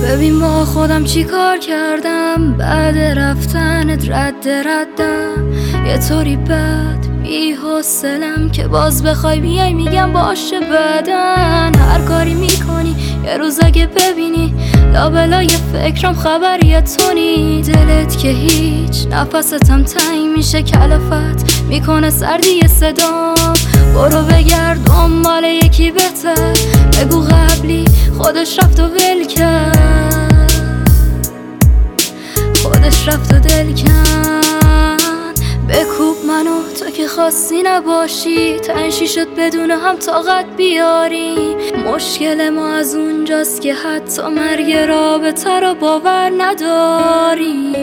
ببین با خودم چی کار کردم بعد رفتنت ردم یه طوری بد بی حوصلم که باز بخوای بیای میگم باشه بعدن. هر کاری میکنی یه روز اگه ببینی لابلای فکرم خبری تو نی. دلت که هیچ نفستم تنگ میشه کلافت میکنه سردی صدام. برو بگرد دنبال یکی بهتر بگو قبلی خودش رفت و ول کرد خودش رفت و دل کن. بکوب منو تو که خواستی نباشی تنشی شد بدون هم طاقت بیاری. مشکل ما از اونجاست که حتی مرگ رابطه رو باور نداری.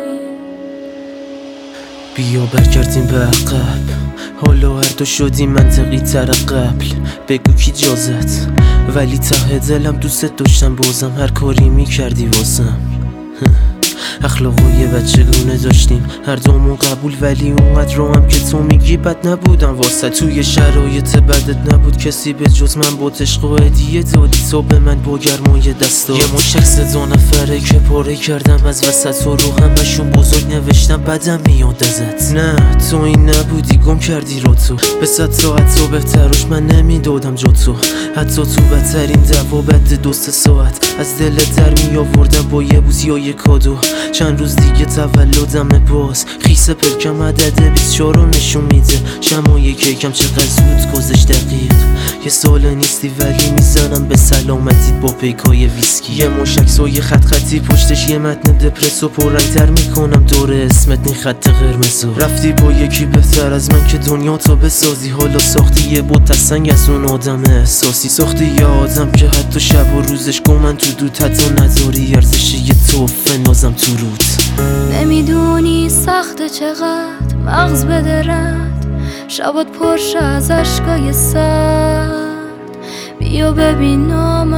بیا برگردیم به عقب حالا هر دو شدیم منطقی تر قبل. بگو کی جازت ولی ته دلم دوست داشتم بازم هر کاری میکردی واسم. اخلاقای بچگونه داشتیم هر دومون قبول ولی اونقدر رو هم که تو میگی بد نبودم واسه. توی شرایط بدت نبود کسی به جز من با عشق و هدیه دادی تو به من با گرمای دستات. یه مشک سه نفره که پاره کردم از وسط و رو همشون بزرگ نوشتم بدم میاد ازت. نه تو این نبودی گم کردی رو تو به 100 ساعت تو بهتروش من نمیدادم جا تو. حتی تو بدترین دوا بعد 2-3 ساعت از دلت در می آوردم با یه بوس یا یه کادو. چند روز دیگه تولدم باز خیسه پلکم عدد 24 رو نشون میده. شمای کیکم چقدر زود گذشت دقیق یه سال نیستی ولی میزنم به سلامتی با پیکای ویسکی. یه مشک سوی خطی پشتش یه متن دپرسو پررنگ‌تر میکنم دور اسمت این خط قرمزو. رفتی با یکی بهتر از من که دنیا تو بسازی حالا ساختی یه بوت سنگ از اون آدم احساسی. ساختی یه آدم که حتی شب و روزش گمن تو دود حتی نداری ارزش یه توفه نازم تو رود. نمیدونی سخته چقدر مغز بدرد شبات پرشه از عشقای سرد. بیا ببین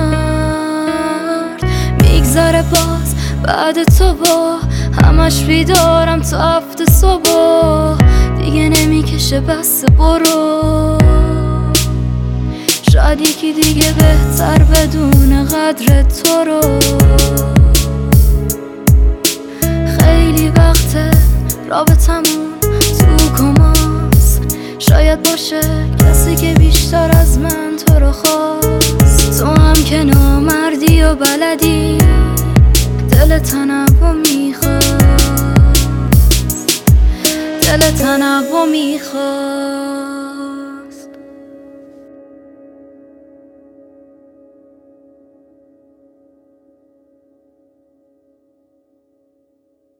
نامرد میگذره باز بعد تو با همش بیدارم تا 7 صبح دیگه نمیکشه بس برو. شاید یکی دیگه بهتر بدون قدر تو رو. خیلی وقته رابطمون تو کماست شاید باشه کسی که بیشتر از من تو رو خواست. تو هم که نامردی و بلدی دل تنوع میخواست دل تنوع میخواست.